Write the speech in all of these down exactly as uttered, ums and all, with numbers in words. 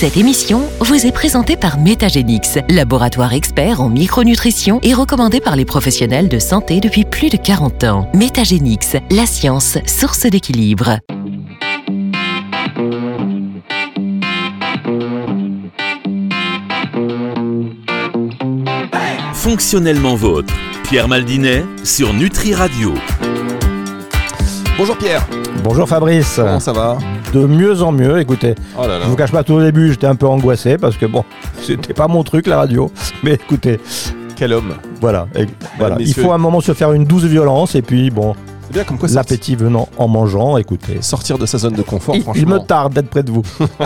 Cette émission vous est présentée par Metagenics, laboratoire expert en micronutrition et recommandé par les professionnels de santé depuis plus de quarante ans. Metagenics, la science, source d'équilibre. Fonctionnellement vôtre, Pierre Maldinet sur Nutri Radio. Bonjour Pierre. Bonjour Fabrice. Comment ça va ? De mieux en mieux, écoutez. Oh là là. Je vous cache pas, tout au début, j'étais un peu angoissé parce que bon, c'était pas mon truc la radio. Mais écoutez, quel homme. Voilà, et, voilà. messieurs. Il faut à un moment se faire une douce violence et puis bon, C'est bien comme quoi l'appétit venant en mangeant, écoutez. sortir de sa zone de confort, Il, franchement. il me tarde d'être près de vous.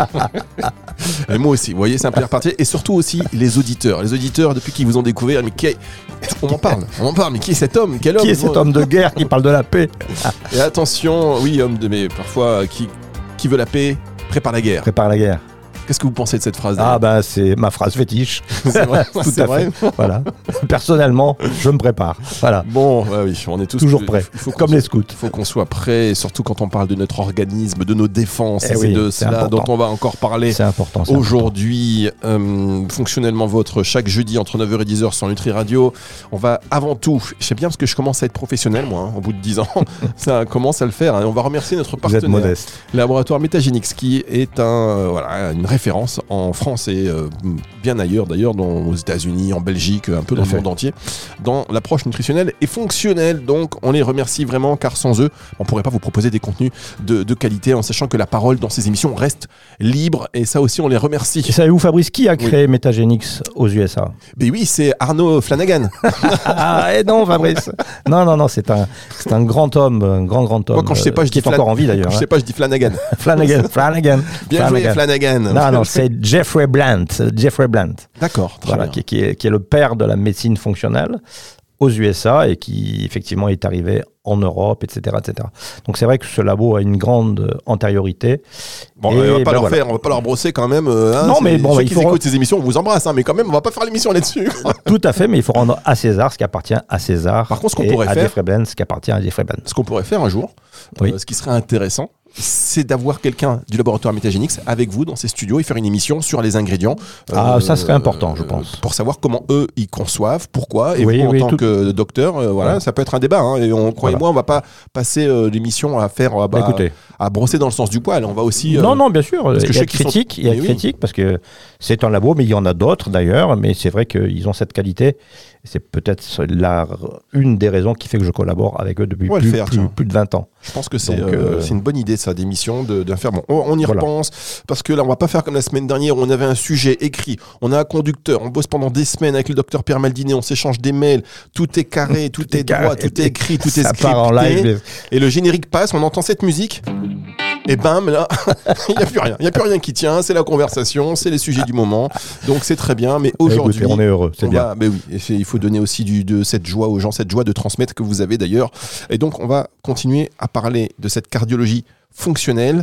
Et moi aussi, vous voyez, c'est un plaisir parti. Et surtout aussi les auditeurs. Les auditeurs, depuis qu'ils vous ont découvert, mais qui est... on en parle, on en parle, mais qui est cet homme ? Quel homme ? Qui est cet homme de guerre qui parle de la paix ? Et attention, oui, homme de, mais parfois, qui, qui veut la paix, prépare la guerre. Prépare la guerre. Qu'est-ce que vous pensez de cette phrase ? Ah ben c'est ma phrase fétiche. C'est vrai, Tout c'est à vrai. fait. Voilà. Personnellement, je me prépare. Voilà. Bon, bah oui, on est tous Toujours prêt. Il faut qu'on Comme soit- les scouts. Il faut qu'on soit prêt, et surtout quand on parle de notre organisme, de nos défenses, Eh et oui, c'est de c'est cela important. dont on va encore parler. C'est important. c'est Aujourd'hui, euh, fonctionnellement vôtre, chaque jeudi entre neuf heures et dix heures sur Nutri Radio. On va avant tout, je sais bien parce que je commence à être professionnel, moi, hein, au bout de dix ans, ça commence à le faire. Hein, et on va remercier notre important. Vous êtes partenaire, modeste. le laboratoire Metagenics, qui est un, euh, voilà, une référence en France et euh, bien ailleurs, d'ailleurs, dans, aux États-Unis, en Belgique, un peu dans Tout à le fait. monde entier, dans l'approche nutritionnelle et fonctionnelle. Donc, on les remercie vraiment, car sans eux, on ne pourrait pas vous proposer des contenus de, de qualité, en sachant que la parole dans ces émissions reste libre. Et ça aussi, on les remercie. Et savez-vous, Fabrice, qui a créé Metagenics aux U S A ? Mais oui, c'est Arnaud Flanagan. Ah, et non, Fabrice. Non, non, non, c'est un, c'est un grand homme, un grand, grand homme. Moi, quand je sais pas, euh, je qui dis est encore en vie Quand d'ailleurs. je hein. sais pas, je dis Flanagan. Flanagan, Flanagan. Bien joué, Flanagan. Non, non, c'est Jeffrey Blant. Jeffrey Blant, D'accord, très voilà, bien. qui, qui est, qui est le père de la médecine fonctionnelle aux U S A et qui effectivement est arrivé en Europe, et cetera, et cetera. Donc c'est vrai que ce labo a une grande antériorité. Bon, Et on va pas ben leur voilà. faire, on va pas leur brosser quand même. euh, hein, Non, c'est- mais bon, ceux il qui faut- écoutent ces émissions, on vous embrasse, hein, mais quand même, on va pas faire l'émission là-dessus. Tout à fait, mais il faut rendre à César ce qui appartient à César. Par contre, ce qu'on et pourrait à faire- Jeffrey Blant ce qui appartient à Jeffrey Blant. Ce qu'on pourrait faire un jour, Oui. euh, ce qui serait intéressant, c'est d'avoir quelqu'un du laboratoire Metagenics avec vous dans ces studios et faire une émission sur les ingrédients. Ah, ça serait important, je euh, pense. Pour savoir comment eux ils conçoivent, pourquoi. Et Oui, vous, en oui, tant tout- que docteur, euh, voilà, Voilà. ça peut être un débat. Hein, et on, croyez-moi, on va pas passer euh, l'émission à faire, à, Bah, écoutez. à brosser dans le sens du poil. On va aussi. euh, Non, non, bien sûr. que Il je y sais a qu'ils sont- critique, il y a Mais oui. critique parce que c'est un labo, mais il y en a d'autres d'ailleurs. Mais c'est vrai qu'ils ont cette qualité. C'est peut-être la, une des raisons qui fait que je collabore avec eux depuis On va le plus, faire, plus, tiens. plus de vingt ans. Je pense que c'est Donc, euh, euh, c'est une bonne idée, ça, d'émission, de, de faire. Bon, on, on y Voilà. repense, parce que là, on va pas faire comme la semaine dernière où on avait un sujet écrit, on a un conducteur, on bosse pendant des semaines avec le docteur Pierre Maldinet, on s'échange des mails, tout est carré, tout, est, est carré. droit, tout est écrit, tout est Ça scripté. part en live. mais- Et le générique passe, on entend cette musique. Et bam, là, il n'y a plus rien. Il n'y a plus rien qui tient, c'est la conversation, c'est les sujets du moment. Donc c'est très bien, mais aujourd'hui. Écoutez, on est heureux, c'est on bien. va- mais oui, et c'est- il faut donner aussi du, de cette joie aux gens, cette joie de transmettre que vous avez d'ailleurs. Et donc on va continuer à parler de cette cardiologie fonctionnelle.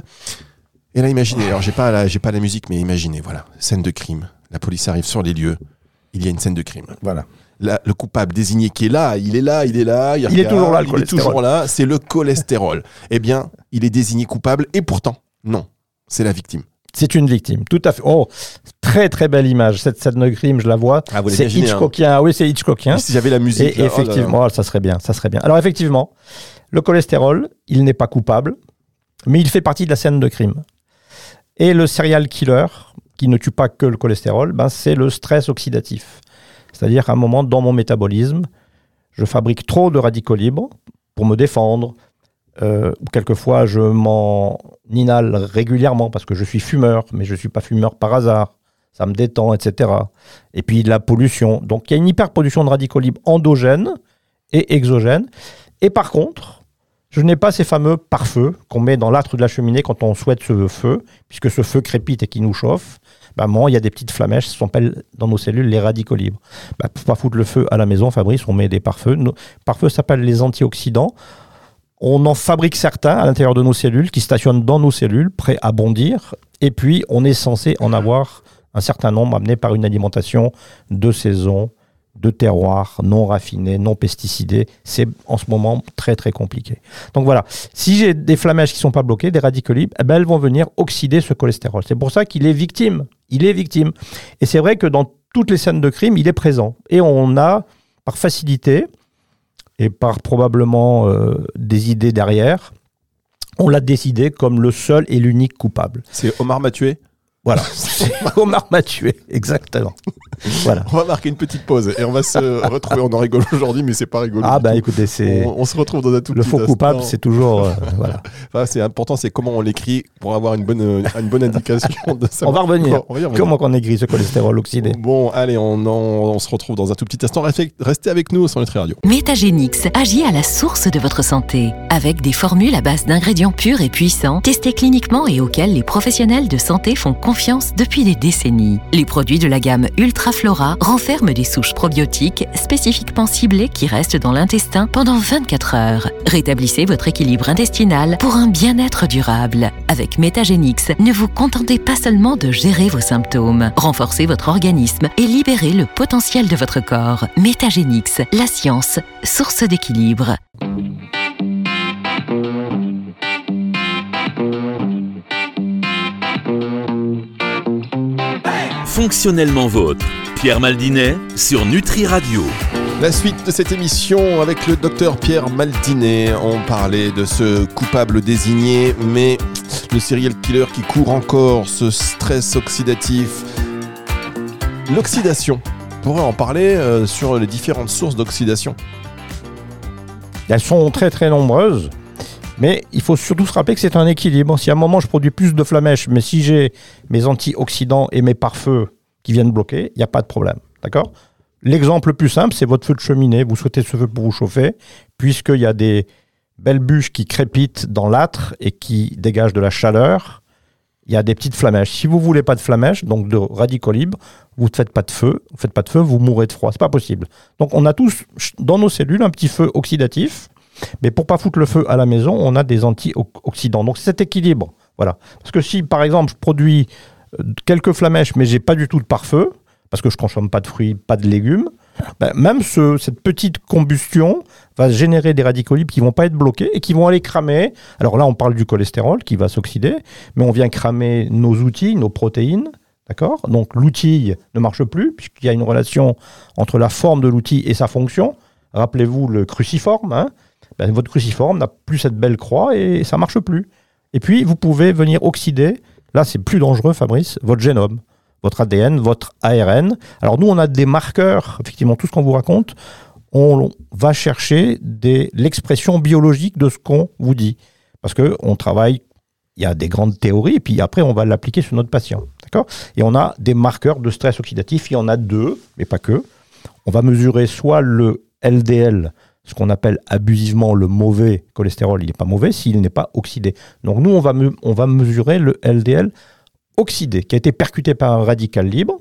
Et là, imaginez, alors j'ai pas, la, j'ai pas la musique, mais imaginez, voilà, scène de crime. La police arrive sur les lieux, il y a une scène de crime. Voilà. La- le coupable désigné qui est là, il est là, il est là, Il est toujours là, le il est cholestérol. toujours là, c'est le cholestérol. Eh bien, il est désigné coupable et pourtant, non, c'est la victime. C'est une victime, tout à fait. Oh, très très belle image. Cette scène de crime, je la vois. Ah, vous c'est l'imaginez, hein. Hitchcockien. Ah oui, c'est Hitchcockien. Si j'avais la musique, Et là, oh là là. effectivement, oh, ça serait bien, ça serait bien. Alors effectivement, le cholestérol, il n'est pas coupable, mais il fait partie de la scène de crime. Et le serial killer, qui ne tue pas que le cholestérol, ben, c'est le stress oxydatif. C'est-à-dire qu'à un moment, dans mon métabolisme, je fabrique trop de radicaux libres pour me défendre. Euh, ou quelquefois, je m'en inhale régulièrement parce que je suis fumeur, mais je ne suis pas fumeur par hasard. Ça me détend, et cetera. Et puis la pollution. Donc il y a une hyperproduction de radicaux libres endogènes et exogènes. Et par contre, je n'ai pas ces fameux pare-feux qu'on met dans l'âtre de la cheminée quand on souhaite ce feu, puisque ce feu crépite et qui nous chauffe. Ben, moi, il y a des petites flamèches, ce qu'on appelle dans nos cellules les radicaux libres. Ben, pour ne pas foutre le feu à la maison, Fabrice, on met des pare-feux. Nos pare-feux s'appellent les antioxydants. On en fabrique certains à l'intérieur de nos cellules, qui stationnent dans nos cellules, prêts à bondir. Et puis, on est censé en avoir un certain nombre amenés par une alimentation de saison, de terroir, non raffiné, non pesticidé, c'est en ce moment très très compliqué. Donc voilà, si j'ai des flamèches qui ne sont pas bloquées, des radicaux libres, eh ben elles vont venir oxyder ce cholestérol. C'est pour ça qu'il est victime. Il est victime. Et c'est vrai que dans toutes les scènes de crime, il est présent. Et on a, par facilité, et par probablement euh, des idées derrière, on l'a décidé comme le seul et l'unique coupable. C'est Omar m'a tué. Voilà, c'est Omar m'a tué, exactement. Voilà. On va marquer une petite pause et on va se retrouver. On en rigole aujourd'hui, mais c'est pas rigolo. Ah bah tout. Écoutez, c'est on, on se retrouve dans un tout le petit faux instant. coupable, c'est toujours euh, voilà. Enfin, c'est important, c'est comment on l'écrit pour avoir une bonne une bonne indication de ça. On va revenir. On va y revenir. Comment qu'on écrit ce cholestérol oxydé. Bon, allez, on, en, on se retrouve dans un tout petit instant. Restez, restez avec nous sur Nutri Radio. Métagénix agit à la source de votre santé avec des formules à base d'ingrédients purs et puissants testés cliniquement et auxquels les professionnels de santé font confiance depuis des décennies. Les produits de la gamme Ultraflora renferment des souches probiotiques spécifiquement ciblées qui restent dans l'intestin pendant vingt-quatre heures. Rétablissez votre équilibre intestinal pour un bien-être durable. Avec Métagénix, ne vous contentez pas seulement de gérer vos symptômes. Renforcez votre organisme et libérez le potentiel de votre corps. Métagénix, la science, source d'équilibre. Fonctionnellement vôtre, Pierre Maldinet sur Nutri Radio. La suite de cette émission avec le docteur Pierre Maldinet. On parlait de ce coupable désigné, mais le serial killer qui court encore, ce stress oxydatif. L'oxydation, on pourrait en parler euh, sur les différentes sources d'oxydation. Elles sont très très nombreuses, mais il faut surtout se rappeler que c'est un équilibre. Si à un moment je produis plus de flamèches, mais si j'ai mes antioxydants et mes pare-feux qui viennent bloquer, il n'y a pas de problème. D'accord ? L'exemple le plus simple, c'est votre feu de cheminée. Vous souhaitez ce feu pour vous chauffer, puisqu'il y a des belles bûches qui crépitent dans l'âtre et qui dégagent de la chaleur. Il y a des petites flamèches. Si vous ne voulez pas de flamèches, donc de radicaux libres, vous ne faites pas de feu. Vous faites pas de feu, vous mourrez de froid. C'est pas possible. Donc on a tous dans nos cellules un petit feu oxydatif, mais pour pas foutre le feu à la maison, on a des antioxydants. Donc c'est cet équilibre. Voilà. Parce que si par exemple je produis quelques flamèches, mais j'ai pas du tout de pare-feu, parce que je ne consomme pas de fruits, pas de légumes, ben même ce, cette petite combustion va générer des radicaux libres qui ne vont pas être bloqués et qui vont aller cramer. Alors là, on parle du cholestérol qui va s'oxyder, mais on vient cramer nos outils, nos protéines. D'accord ? Donc l'outil ne marche plus, puisqu'il y a une relation entre la forme de l'outil et sa fonction. Rappelez-vous le cruciforme. Hein ? Ben, votre cruciforme n'a plus cette belle croix et ça ne marche plus. Et puis, vous pouvez venir oxyder, là c'est plus dangereux Fabrice, votre génome. Votre A D N, votre A R N. Alors nous, on a des marqueurs, effectivement, tout ce qu'on vous raconte, on va chercher des, l'expression biologique de ce qu'on vous dit. Parce qu'on travaille, il y a des grandes théories, et puis après, on va l'appliquer sur notre patient. D'accord ? Et on a des marqueurs de stress oxydatif, il y en a deux, mais pas que. On va mesurer soit le L D L, ce qu'on appelle abusivement le mauvais cholestérol, il n'est pas mauvais s'il n'est pas oxydé. Donc nous, on va, me, on va mesurer le L D L oxydé, qui a été percuté par un radical libre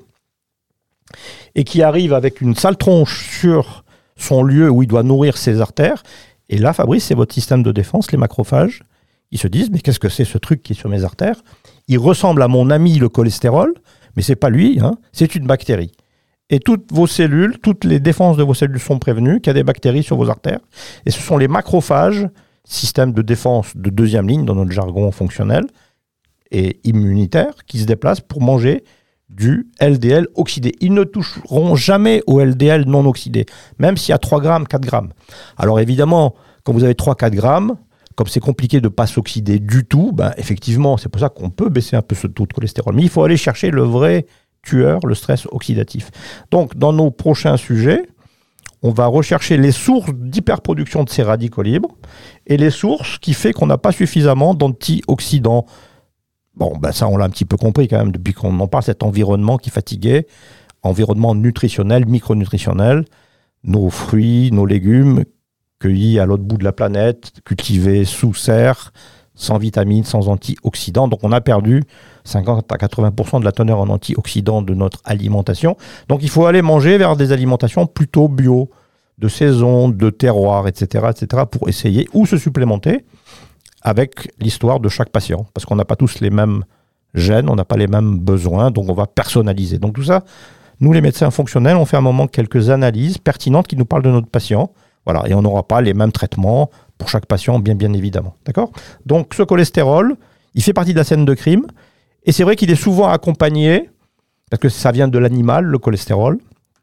et qui arrive avec une sale tronche sur son lieu où il doit nourrir ses artères. Et là, Fabrice, c'est votre système de défense, les macrophages. Ils se disent, mais qu'est-ce que c'est ce truc qui est sur mes artères ? Il ressemble à mon ami le cholestérol, mais c'est pas lui, hein, c'est une bactérie. Et toutes vos cellules, toutes les défenses de vos cellules sont prévenues qu'il y a des bactéries sur vos artères. Et ce sont les macrophages, système de défense de deuxième ligne dans notre jargon fonctionnel, et immunitaires qui se déplacent pour manger du L D L oxydé. Ils ne toucheront jamais au L D L non oxydé, même s'il y a trois grammes, quatre grammes. Alors évidemment, quand vous avez trois à quatre grammes, comme c'est compliqué de ne pas s'oxyder du tout, ben effectivement, c'est pour ça qu'on peut baisser un peu ce taux de cholestérol. Mais il faut aller chercher le vrai tueur, le stress oxydatif. Donc, dans nos prochains sujets, on va rechercher les sources d'hyperproduction de ces radicaux libres et les sources qui fait qu'on n'a pas suffisamment d'antioxydants. Bon, ben ça, on l'a un petit peu compris quand même depuis qu'on en parle, cet environnement qui fatiguait, environnement nutritionnel, micronutritionnel, nos fruits, nos légumes, cueillis à l'autre bout de la planète, cultivés sous serre, sans vitamines, sans antioxydants. Donc, on a perdu cinquante à quatre-vingts pour cent de la teneur en antioxydants de notre alimentation. Donc, il faut aller manger vers des alimentations plutôt bio, de saison, de terroir, et cetera, et cetera, pour essayer ou se supplémenter avec l'histoire de chaque patient, parce qu'on n'a pas tous les mêmes gènes, on n'a pas les mêmes besoins, donc on va personnaliser. Donc tout ça, Nous, les médecins fonctionnels, on fait à un moment quelques analyses pertinentes qui nous parlent de notre patient. Voilà, et on n'aura pas les mêmes traitements pour chaque patient, bien, bien évidemment. D'accord ? Donc, ce cholestérol, il fait partie de la scène de crime. Et c'est vrai qu'il est souvent accompagné, parce que ça vient de l'animal, le cholestérol,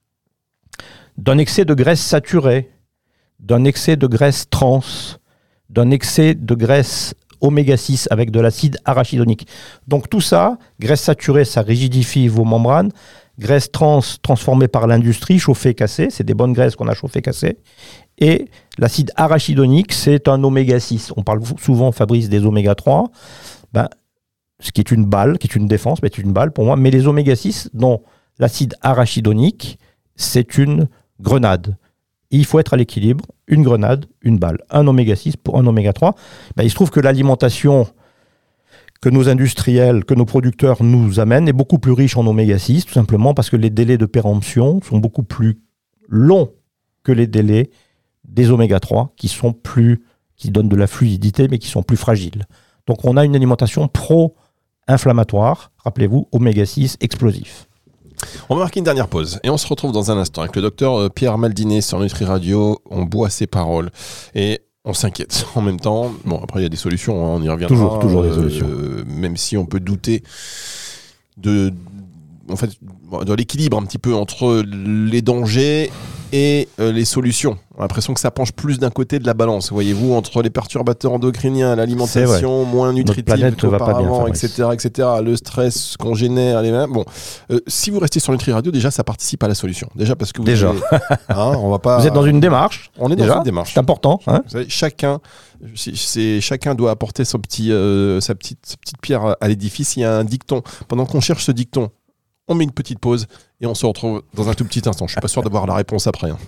d'un excès de graisse saturée, d'un excès de graisse trans, d'un excès de graisse oméga six avec de l'acide arachidonique. Donc tout ça, graisse saturée, ça rigidifie vos membranes. Graisse trans, transformée par l'industrie, chauffée, cassée. C'est des bonnes graisses qu'on a chauffées, cassées. Et l'acide arachidonique, c'est un oméga six. On parle souvent, Fabrice, des oméga trois. Ben, ce qui est une balle, qui est une défense, mais c'est une balle pour moi. Mais les oméga six, dont l'acide arachidonique, c'est une grenade. Et il faut être à l'équilibre, une grenade, une balle. Un oméga six pour un oméga trois. Ben, il se trouve que l'alimentation que nos industriels, que nos producteurs nous amènent est beaucoup plus riche en oméga six, tout simplement parce que les délais de péremption sont beaucoup plus longs que les délais des oméga trois, qui sont plus, qui donnent de la fluidité, mais qui sont plus fragiles. Donc on a une alimentation pro-inflammatoire, rappelez-vous, oméga six explosif. On va marquer une dernière pause et on se retrouve dans un instant avec le docteur Pierre Maldinet sur Nutri Radio. On boit ses paroles et on s'inquiète en même temps. Bon, après il y a des solutions, hein, on y reviendra. Toujours, toujours des solutions. Euh, même si on peut douter de, en fait, de l'équilibre un petit peu entre les dangers et euh, les solutions. On a l'impression que ça penche plus d'un côté de la balance, voyez-vous, entre les perturbateurs endocriniens, l'alimentation moins nutritive qu'auparavant, et cetera, et cetera, le stress qu'on génère, les mêmes. Bon, euh, si vous restez sur Nutri Radio, déjà, ça participe à la solution. Déjà, parce que vous, déjà. Avez, hein, on va pas. Vous êtes dans une démarche. On est dans déjà, une démarche. C'est important. Hein, vous savez, chacun, c'est, chacun doit apporter son petit, euh, sa petite, sa petite pierre à l'édifice. Il y a un dicton. Pendant qu'on cherche ce dicton, on met une petite pause et on se retrouve dans un tout petit instant. Je suis pas sûr d'avoir la réponse après. Hein.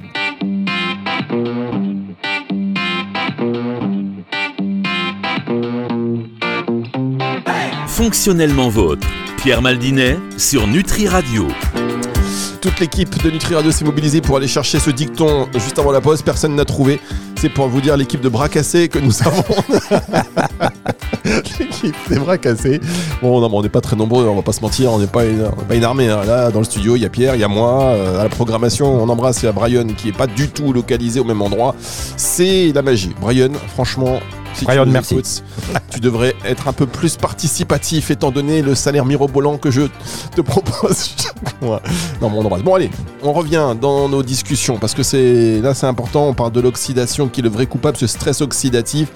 Fonctionnellement vôtre, Pierre Maldinet sur Nutri Radio. Toute l'équipe de Nutri Radio s'est mobilisée pour aller chercher ce dicton juste avant la pause. Personne n'a trouvé. C'est pour vous dire l'équipe de bras cassés que nous avons. L'équipe des bras cassés. Bon, non, mais on n'est pas très nombreux, on va pas se mentir, on n'est pas une, on n'est pas une armée. Hein. Là, dans le studio, il y a Pierre, il y a moi. Euh, à la programmation, on embrasse, il y a Brian qui est pas du tout localisé au même endroit. C'est la magie. Brian, franchement. Si Brian, merci. Écoutes, tu devrais être un peu plus participatif étant donné le salaire mirobolant que je te propose. Ouais. Non, bon, on embrasse. Bon, allez, on revient dans nos discussions parce que c'est là, c'est important. On parle de l'oxydation qui est le vrai coupable, ce stress oxydatif.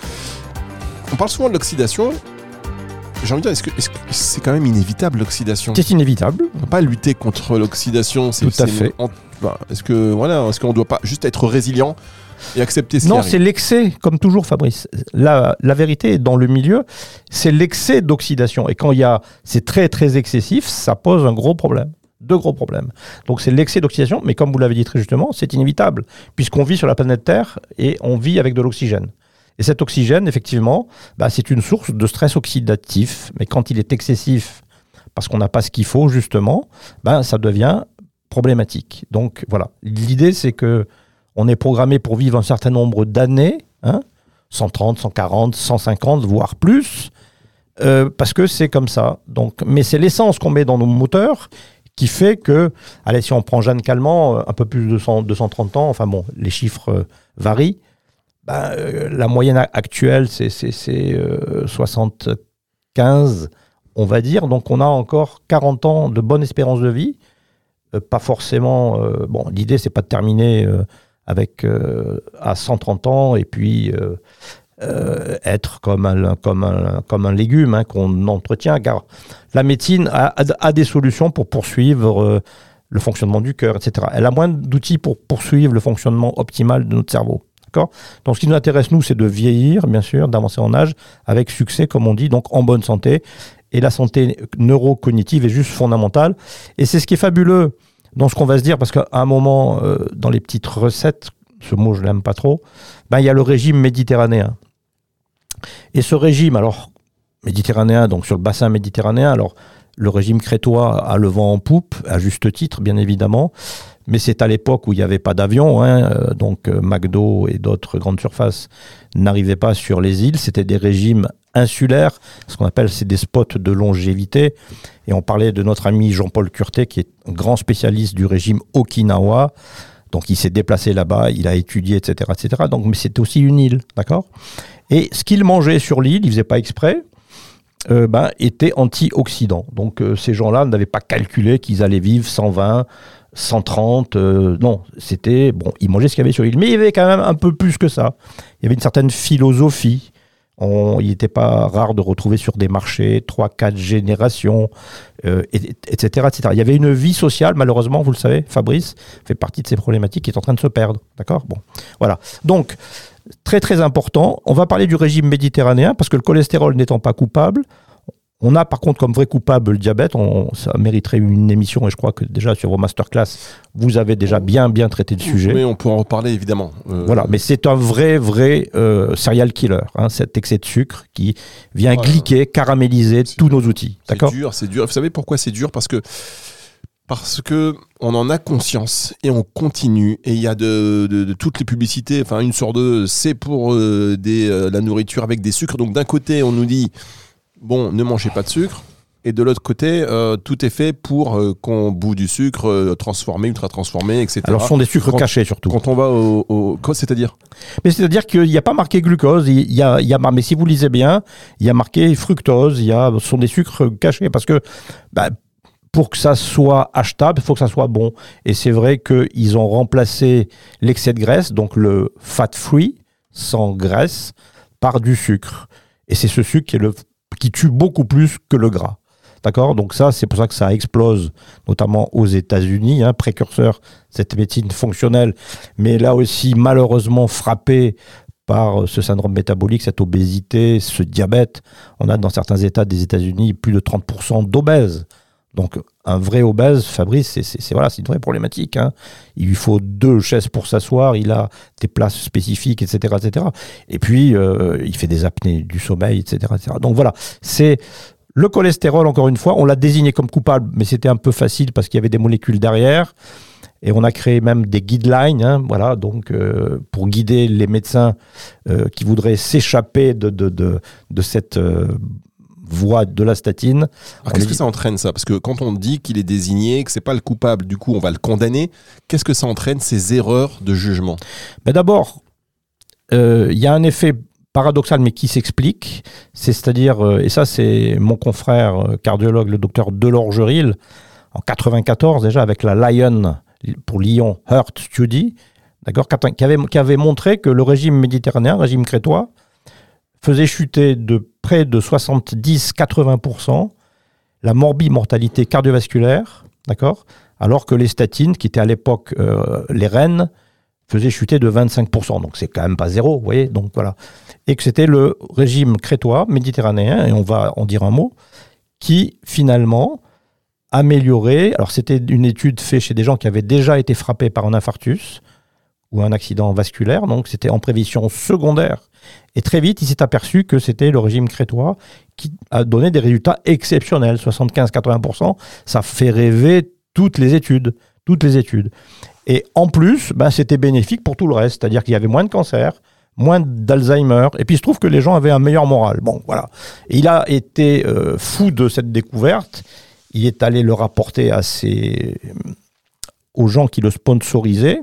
On parle souvent de l'oxydation. J'ai envie de dire, est-ce que, est-ce que c'est quand même inévitable l'oxydation ? C'est inévitable. On ne peut pas lutter contre l'oxydation. C'est, Tout à c'est fait. Une, bah, est-ce que voilà, est-ce qu'on ne doit pas juste être résilient et accepter ce qui Non, arrive ? c'est l'excès, comme toujours, Fabrice. La, la vérité est dans le milieu, c'est l'excès d'oxydation. Et quand il y a, c'est très très excessif, ça pose un gros problème. Deux gros problèmes. Donc c'est l'excès d'oxydation, mais comme vous l'avez dit très justement, c'est inévitable, puisqu'on vit sur la planète Terre et on vit avec de l'oxygène. Et cet oxygène, effectivement, bah, c'est une source de stress oxydatif. Mais quand il est excessif, parce qu'on n'a pas ce qu'il faut, justement, bah, ça devient problématique. Donc voilà, l'idée c'est que on est programmé pour vivre un certain nombre d'années, hein, cent trente, cent quarante, cent cinquante, voire plus, euh, parce que c'est comme ça. Donc, mais c'est l'essence qu'on met dans nos moteurs qui fait que, allez, si on prend Jeanne Calment, un peu plus de cent, deux cent trente ans, enfin bon, les chiffres euh, varient, ben, euh, la moyenne actuelle, c'est, c'est, c'est euh, soixante-quinze, on va dire. Donc, on a encore quarante ans de bonne espérance de vie. Euh, pas forcément... Euh, bon, l'idée, c'est pas de terminer euh, avec, euh, à cent trente ans et puis euh, euh, être comme un, comme un, comme un légume hein, qu'on entretient. Car la médecine a, a, a des solutions pour poursuivre euh, le fonctionnement du cœur, et cetera. Elle a moins d'outils pour poursuivre le fonctionnement optimal de notre cerveau. D'accord ? Donc, ce qui nous intéresse, nous, c'est de vieillir, bien sûr, d'avancer en âge, avec succès, comme on dit, donc en bonne santé. Et la santé neurocognitive est juste fondamentale. Et c'est ce qui est fabuleux dans ce qu'on va se dire, parce qu'à un moment, euh, dans les petites recettes, ce mot, je ne l'aime pas trop, ben, il y a le régime méditerranéen. Et ce régime, alors, méditerranéen, donc sur le bassin méditerranéen, alors, le régime crétois a le vent en poupe, à juste titre, bien évidemment, mais c'est à l'époque où il n'y avait pas d'avion, hein, euh, donc euh, McDo et d'autres grandes surfaces n'arrivaient pas sur les îles, c'était des régimes insulaires, ce qu'on appelle c'est des spots de longévité. Et on parlait de notre ami Jean-Paul Curté, qui est un grand spécialiste du régime Okinawa. Donc il s'est déplacé là-bas, il a étudié, et cetera, et cetera. Donc, mais c'était aussi une île, d'accord ? Et ce qu'il mangeait sur l'île, il ne faisait pas exprès, euh, ben, était antioxydant. Donc euh, ces gens-là n'avaient pas calculé qu'ils allaient vivre cent vingt, cent trente. Euh, non, c'était... Bon, ils mangeaient ce qu'il y avait sur l'île. Mais il y avait quand même un peu plus que ça. Il y avait une certaine philosophie. On, il n'était pas rare de retrouver sur des marchés trois, quatre générations, euh, et, etc., et cetera. Il y avait une vie sociale, malheureusement, vous le savez, Fabrice fait partie de ces problématiques qui est en train de se perdre. D'accord ? Bon, voilà. Donc, très très important, on va parler du régime méditerranéen, parce que le cholestérol n'étant pas coupable, on a par contre comme vrai coupable le diabète. On, ça mériterait une émission, et je crois que déjà sur vos masterclass, vous avez déjà bien bien traité le sujet. Mais on peut en reparler évidemment. Euh... Voilà, mais c'est un vrai vrai euh, serial killer, hein, cet excès de sucre qui vient ouais, gliquer, caraméliser tous nos outils. D'accord ? C'est dur, c'est dur. Vous savez pourquoi c'est dur ? Parce que Parce que on en a conscience et on continue. Et il y a de, de, de toutes les publicités, enfin une sur deux, c'est pour euh, des, euh, la nourriture avec des sucres. Donc d'un côté, on nous dit bon, ne mangez pas de sucre. Et de l'autre côté, euh, tout est fait pour euh, qu'on boue du sucre euh, transformé, ultra transformé, et cetera. Alors, ce sont des sucres quand, cachés surtout. Quand on va au, au c'est-à-dire Mais c'est-à-dire qu'il n'y a pas marqué glucose. Il y a, il y a, mais si vous lisez bien, il y a marqué fructose. Il y a, ce sont des sucres cachés parce que bah, pour que ça soit achetable, il faut que ça soit bon. Et c'est vrai qu'ils ont remplacé l'excès de graisse, donc le fat-free, sans graisse, par du sucre. Et c'est ce sucre qui, est le, qui tue beaucoup plus que le gras. D'accord ? Donc ça, c'est pour ça que ça explose, notamment aux États-Unis, hein, précurseur de cette médecine fonctionnelle, mais là aussi malheureusement frappé par ce syndrome métabolique, cette obésité, ce diabète. On a dans certains États des États-Unis plus de trente pour cent d'obèses. Donc un vrai obèse, Fabrice, c'est, c'est, c'est, voilà, c'est une vraie problématique. Hein. Il lui faut deux chaises pour s'asseoir, il a des places spécifiques, et cetera, et cetera. Et puis, euh, il fait des apnées du sommeil, et cetera, et cetera. Donc voilà, c'est... Le cholestérol, encore une fois, on l'a désigné comme coupable, mais c'était un peu facile parce qu'il y avait des molécules derrière. Et on a créé même des guidelines, hein, voilà, donc, euh, pour guider les médecins euh, qui voudraient s'échapper de, de, de, de cette euh, voie de la statine. Alors, qu'est-ce que ça entraîne, ça ? Parce que quand on dit qu'il est désigné, que ce n'est pas le coupable, du coup, on va le condamner. Qu'est-ce que ça entraîne, ces erreurs de jugement ? Ben d'abord, il euh, y a un effet paradoxal, mais qui s'explique, c'est, c'est-à-dire, euh, et ça c'est mon confrère euh, cardiologue, le docteur Delorgeril, en quatre-vingt-quatorze déjà, avec la Lion, pour Lyon Heart Study, d'accord, qui avait, qui avait montré que le régime méditerranéen, le régime crétois, faisait chuter de près de soixante-dix à quatre-vingts pour cent la morbimortalité cardiovasculaire, d'accord, alors que les statines, qui étaient à l'époque euh, les reines, faisait chuter de vingt-cinq pour cent, donc c'est quand même pas zéro, vous voyez, donc voilà. Et que c'était le régime crétois, méditerranéen, et on va en dire un mot, qui finalement améliorait, alors c'était une étude faite chez des gens qui avaient déjà été frappés par un infarctus ou un accident vasculaire, donc c'était en prévision secondaire, et très vite il s'est aperçu que c'était le régime crétois qui a donné des résultats exceptionnels, soixante-quinze à quatre-vingts pour cent, ça fait rêver toutes les études, toutes les études. Et en plus, ben, c'était bénéfique pour tout le reste, c'est-à-dire qu'il y avait moins de cancer, moins d'Alzheimer, et puis il se trouve que les gens avaient un meilleur moral. Bon, voilà. Et il a été euh, fou de cette découverte, il est allé le rapporter à ses... aux gens qui le sponsorisaient,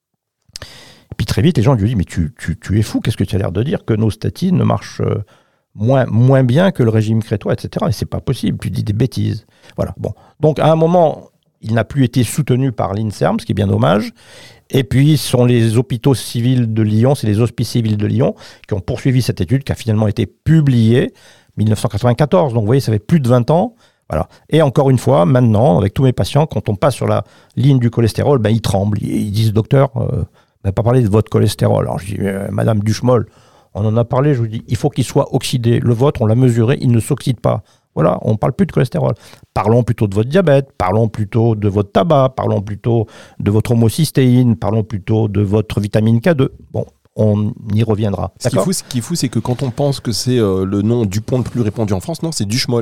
et puis très vite, les gens lui ont dit « Mais tu, tu, tu es fou, qu'est-ce que tu as l'air de dire que nos statines marchent euh, moins, moins bien que le régime crétois, et cetera. Et c'est pas possible, tu dis des bêtises. » Voilà, bon. Donc à un moment... il n'a plus été soutenu par l'INSERM, ce qui est bien dommage. Et puis, ce sont les hôpitaux civils de Lyon, c'est les hospices civils de Lyon qui ont poursuivi cette étude qui a finalement été publiée en dix-neuf cent quatre-vingt-quatorze. Donc, vous voyez, ça fait plus de vingt ans. Voilà. Et encore une fois, maintenant, avec tous mes patients, quand on passe sur la ligne du cholestérol, ben, ils tremblent. Ils disent, docteur, euh, on n'a pas parlé de votre cholestérol. Alors, je dis, euh, Madame Duchemol, on en a parlé, je vous dis, il faut qu'il soit oxydé. Le vôtre, on l'a mesuré, il ne s'oxyde pas. Voilà, on ne parle plus de cholestérol. Parlons plutôt de votre diabète, parlons plutôt de votre tabac, parlons plutôt de votre homocystéine, parlons plutôt de votre vitamine K deux. Bon, on y reviendra. Ce qui est fou, ce qui est fou, c'est que quand on pense que c'est euh, le nom Dupont le plus répandu en France, non, c'est Duchemol.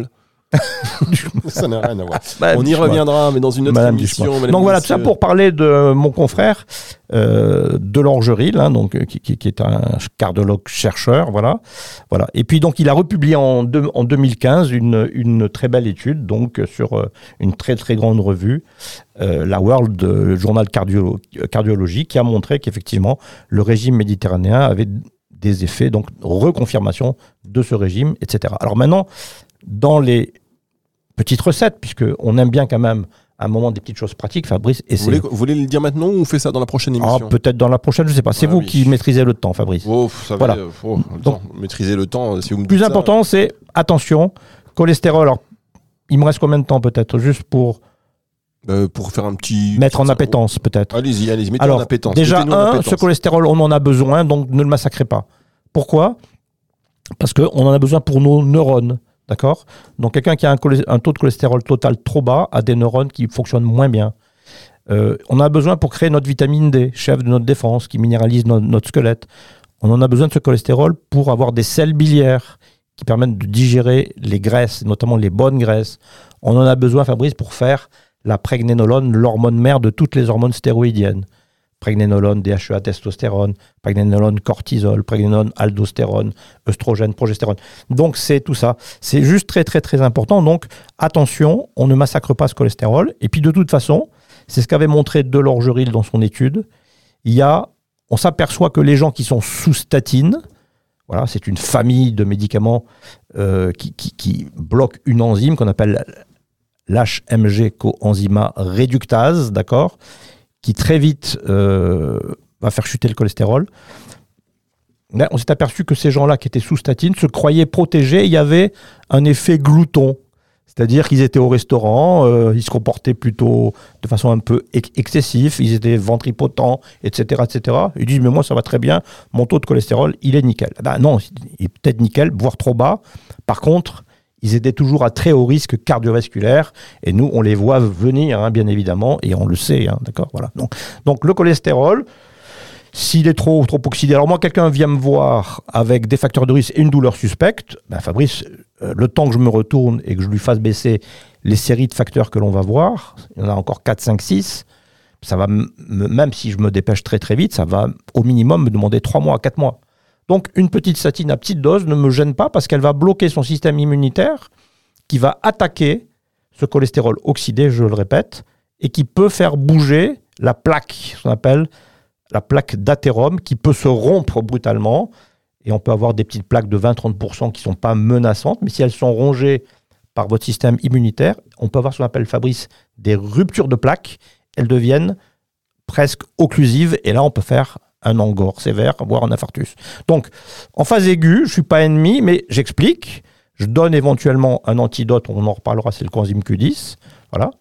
Ça n'a rien à voir. Madame On y Duchemin. reviendra, mais dans une autre Madame émission. Duchemin. Mesdames Donc et voilà, tout ça messieurs. pour parler de mon confrère euh, Delorgeril, hein, donc qui, qui, qui est un cardiologue chercheur, voilà, voilà. Et puis donc il a republié en, deux, en deux mille quinze une, une très belle étude, donc sur euh, une très très grande revue, euh, la World euh, Journal Cardio, Cardiologie, qui a montré qu'effectivement le régime méditerranéen avait des effets, donc reconfirmation de ce régime, et cetera. Alors maintenant, dans les petites recettes, puisqu'on aime bien quand même à un moment des petites choses pratiques, Fabrice. Et Vous voulez, vous voulez le dire maintenant ou on fait ça dans la prochaine ah, émission? peut-être dans la prochaine, je ne sais pas. C'est Ah, vous oui. qui maîtrisez le temps, Fabrice. Oh, vous savez, Voilà. euh, oh, le Donc, temps, maîtriser le temps, si vous me Le plus dites ça. important, c'est, attention, cholestérol. Alors, il me reste combien de temps peut-être? Juste pour Euh, pour faire un petit... mettre en petit- appétence peut-être. Allez-y, allez-y, mettez en Alors, appétence. déjà, Mettez-nous en un, appétence. ce cholestérol, on en a besoin, donc ne le massacrez pas. Pourquoi? Parce qu'on en a besoin pour nos neurones. D'accord? Donc, quelqu'un qui a un, cholé- un taux de cholestérol total trop bas a des neurones qui fonctionnent moins bien. Euh, on a besoin pour créer notre vitamine D, chef de notre défense, qui minéralise no- notre squelette. On en a besoin de ce cholestérol pour avoir des selles biliaires qui permettent de digérer les graisses, notamment les bonnes graisses. On en a besoin, Fabrice, pour faire la prégnénolone, l'hormone mère de toutes les hormones stéroïdiennes. Prégnénolone, D H E A, testostérone, prégnénolone, cortisol, prégnénolone, aldostérone, œstrogène, progestérone. Donc c'est tout ça. C'est juste très très très important. Donc attention, on ne massacre pas ce cholestérol. Et puis de toute façon, c'est ce qu'avait montré Delorgeril dans son étude. Il y a, on s'aperçoit que les gens qui sont sous statine, voilà, c'est une famille de médicaments euh, qui, qui, qui bloquent une enzyme qu'on appelle l'H M G coenzyma réductase, d'accord, qui très vite euh, va faire chuter le cholestérol. Là, on s'est aperçu que ces gens-là qui étaient sous statine se croyaient protégés. Il y avait un effet glouton. C'est-à-dire qu'ils étaient au restaurant, euh, ils se comportaient plutôt de façon un peu ex- excessive, ils étaient ventripotents, et cetera, et cetera. Ils disent, mais moi, ça va très bien, mon taux de cholestérol, il est nickel. Ben non, il est peut-être nickel, voire trop bas. Par contre, ils étaient toujours à très haut risque cardiovasculaire, et nous, on les voit venir, hein, bien évidemment, et on le sait, hein, d'accord, voilà. Donc, donc, le cholestérol, s'il est trop, trop oxydé, alors moi, quelqu'un vient me voir avec des facteurs de risque et une douleur suspecte, ben Fabrice, euh, le temps que je me retourne et que je lui fasse baisser les séries de facteurs que l'on va voir, il y en a encore quatre, cinq, six, ça va, m- même si je me dépêche très très vite, ça va au minimum me demander trois mois, quatre mois. Donc une petite statine à petite dose ne me gêne pas parce qu'elle va bloquer son système immunitaire qui va attaquer ce cholestérol oxydé, je le répète, et qui peut faire bouger la plaque, ce qu'on appelle la plaque d'athérome, qui peut se rompre brutalement. Et on peut avoir des petites plaques de vingt à trente pour cent qui ne sont pas menaçantes, mais si elles sont rongées par votre système immunitaire, on peut avoir ce qu'on appelle, Fabrice, des ruptures de plaques. Elles deviennent presque occlusives, et là, on peut faire un angor sévère, voire un infarctus. Donc, en phase aiguë, je ne suis pas ennemi, mais j'explique. Je donne éventuellement un antidote, on en reparlera, c'est le coenzyme Q dix. Voilà.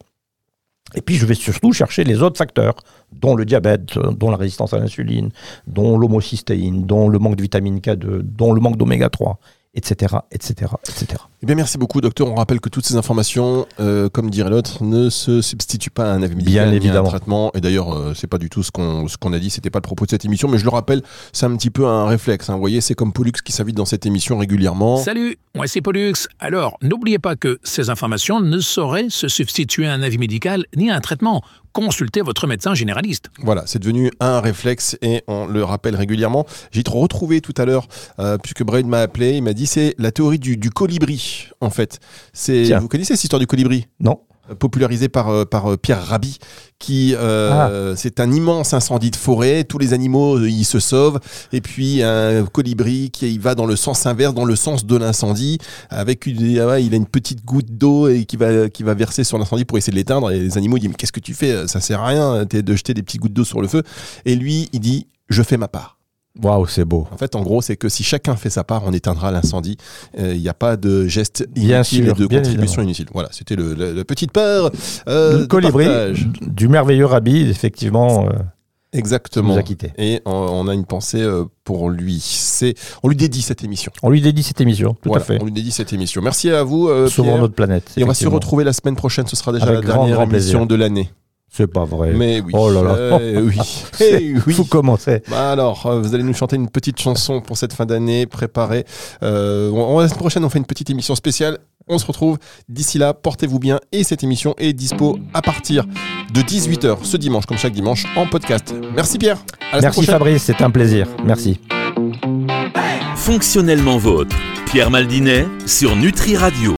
Et puis, je vais surtout chercher les autres facteurs, dont le diabète, dont la résistance à l'insuline, dont l'homocystéine, dont le manque de vitamine K deux, dont le manque d'oméga trois, et cetera, et cetera, et cetera. Eh bien, merci beaucoup, docteur. On rappelle que toutes ces informations, euh, comme dirait l'autre, ne se substituent pas à un avis médical, Bien ni à évidemment. un traitement. Et d'ailleurs, euh, c'est pas du tout ce qu'on ce qu'on a dit. C'était pas le propos de cette émission, mais je le rappelle, c'est un petit peu un réflexe. Hein. Vous voyez, c'est comme Pollux qui s'invite dans cette émission régulièrement. Salut, moi c'est Pollux. Alors, n'oubliez pas que ces informations ne sauraient se substituer à un avis médical ni à un traitement. Consultez votre médecin généraliste. Voilà, c'est devenu un réflexe et on le rappelle régulièrement. J'ai retrouvé tout à l'heure, euh, puisque Braid m'a appelé, il m'a dit c'est la théorie du, du colibri, en fait. C'est, Tiens. vous connaissez cette histoire du colibri ? Non. Popularisé par, euh, par euh, Pierre Rabhi, qui euh, c'est un immense incendie de forêt, tous les animaux euh, ils se sauvent, et puis un colibri qui il va dans le sens inverse, dans le sens de l'incendie, avec une, ah ouais, il a une petite goutte d'eau et qui va, qui va verser sur l'incendie pour essayer de l'éteindre, et les animaux ils disent mais qu'est-ce que tu fais, ça sert à rien de jeter des petites gouttes d'eau sur le feu, et lui il dit je fais ma part. Waouh, c'est beau. En fait, en gros, c'est que si chacun fait sa part, on éteindra l'incendie. Il euh, n'y a pas de geste Bien inutile sûr, et de bien contribution évidemment. inutile. Voilà, c'était le, la, la petite part euh, le colibri, de partage. du merveilleux Rabbi, effectivement, euh, Exactement. nous a quittés. Et on, on a une pensée euh, pour lui. C'est, on lui dédie cette émission. On lui dédie cette émission, tout Voilà, à fait. on lui dédie cette émission. Merci à vous, euh, Sauvons Pierre. notre planète. Et on va se effectivement. retrouver la semaine prochaine. Ce sera déjà Avec la grand, dernière grand émission plaisir. de l'année. C'est pas vrai. Mais oui. Oh là là. Euh, oui. Eh oui. Faut commencer. Bah alors, euh, vous allez nous chanter une petite chanson pour cette fin d'année préparée. Euh, on, on- la semaine prochaine, on fait une petite émission spéciale. On se retrouve d'ici là, portez-vous bien et cette émission est dispo à partir de dix-huit heures ce dimanche, comme chaque dimanche, en podcast. Merci Pierre. À la Merci Fabrice, c'était un plaisir. Merci. Fonctionnellement vôtre, Pierre Maldinet sur Nutri Radio.